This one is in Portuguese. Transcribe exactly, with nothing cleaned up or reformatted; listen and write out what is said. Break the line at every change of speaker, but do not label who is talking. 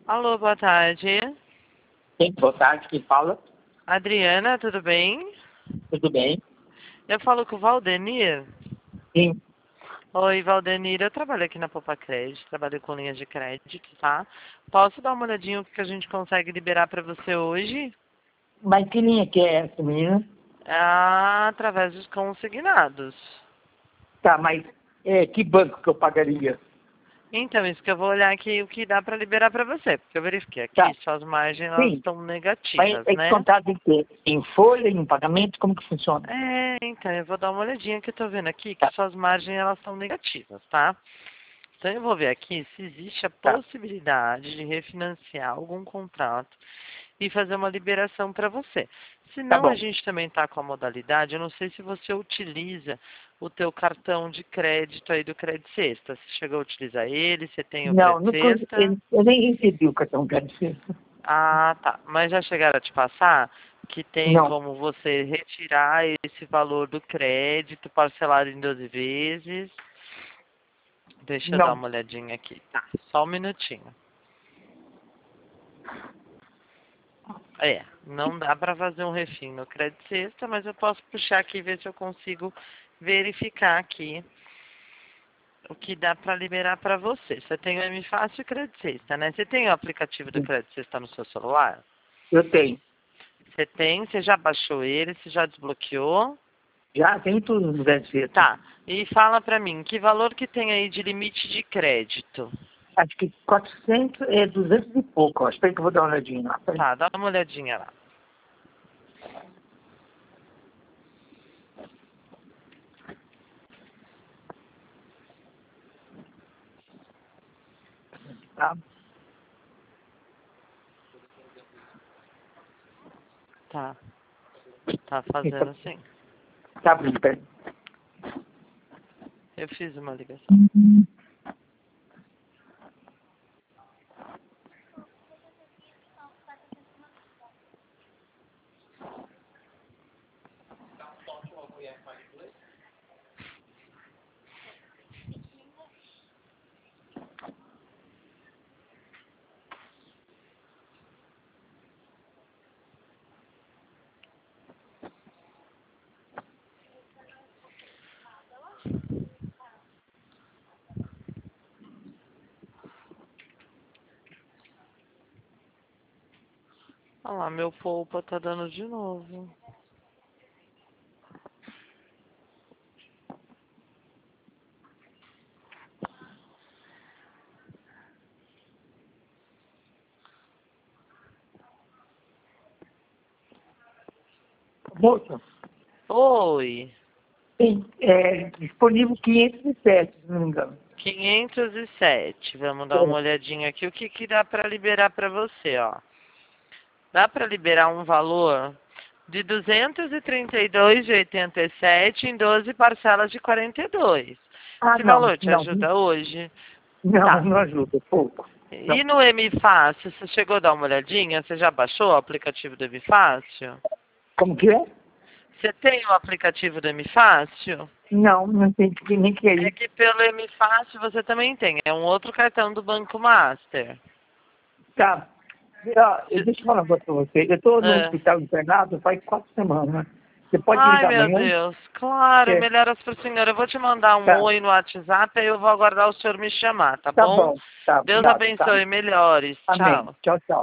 Alô, boa tarde.
Sim, boa tarde, quem fala?
Adriana, tudo bem?
Tudo bem?
Eu falo com o Valdenir.
Sim,
Oi, Valdenir, eu trabalho aqui na Popa Crédito, trabalho com linhas de crédito, tá? Posso dar uma olhadinha o que a gente consegue liberar para você hoje?
mas que linha que é essa, menina?
Ah, através dos consignados.
Tá, mas é, que banco que eu pagaria?
Então, isso que eu vou olhar aqui, o que dá para liberar para você, porque eu verifiquei aqui,
Tá,
suas margens elas
sim,
estão
mas
negativas,
é
né?
descontado em quê? Em folha, em pagamento, como que funciona?
É, então, eu vou dar uma olhadinha que eu tô vendo aqui, que
Tá,
suas margens elas são negativas, tá? Então eu vou ver aqui se existe a
tá,
possibilidade de refinanciar algum contrato e fazer uma liberação para você. Se
tá
não, a
bom.
gente também está com a modalidade, eu não sei se você utiliza o teu cartão de crédito aí do Credit Sexta. Você chegou a utilizar ele, você tem o
Não,
Credit
nunca,
Sexta?
eu, eu nem recebi o cartão de licença.
Ah, tá. Mas já chegaram a te passar que tem
Não,
como você retirar esse valor do crédito parcelado em doze vezes? Deixa eu dar
não.
uma olhadinha aqui. Tá, só um minutinho. É, não dá para fazer um refim no Credit Sexta, mas eu posso puxar aqui e ver se eu consigo verificar aqui o que dá para liberar para você. Você tem o M Fácil e o Credit Sexta, né? Você tem o aplicativo do Credit Sexta no seu celular?
Eu tenho.
Você tem, você já baixou ele, você já desbloqueou?
Já tenho tudo no Venceta.
Tá, e fala para mim, que valor que tem aí de limite de crédito?
Acho que quatrocentos, é duzentos e pouco. Ó. Espera que eu vou dar uma olhadinha lá. Peraí.
Tá, dá uma olhadinha lá.
Tá,
Tá, tá fazendo sim.
tá abrindo, peraí.
Eu fiz uma ligação. Olha lá, meu poupa tá dando de novo.
Moça,
Oi,
tem é, disponível quinhentos e sete, se não me engano.
quinhentos e sete. Vamos dar uma
É.
olhadinha aqui. O que que dá para liberar para você, ó? Dá para liberar um valor de duzentos e trinta e dois e oitenta e sete em doze parcelas de quarenta e dois.
Ah,
Esse
não,
valor te
não,
ajuda hoje?
não,
Tá.
não ajuda, pouco. Não.
E no M Fácil, você chegou a dar uma olhadinha? Você já baixou o aplicativo do M Fácil?
Como que é?
Você tem o aplicativo do M Fácil?
Não, não tem que- nem que é
É
isso.
que pelo M Fácil você também tem. É um outro cartão do Banco Master.
Tá. Ó, eu-
Se-
deixa eu falar uma coisa pra você. Eu estou no
é.
hospital internado faz quatro semanas. Você pode me
Ai,
ligar
meu
amanhã?
Deus. Claro,
É,
melhoras para o senhor. Eu vou te mandar um
tá.
oi no WhatsApp e eu vou aguardar o senhor me chamar, tá
Tá
bom?
bom. Tá,
Deus
obrigado, tá?
abençoe. Melhores.
Amém.
Tchau.
Tchau, tchau.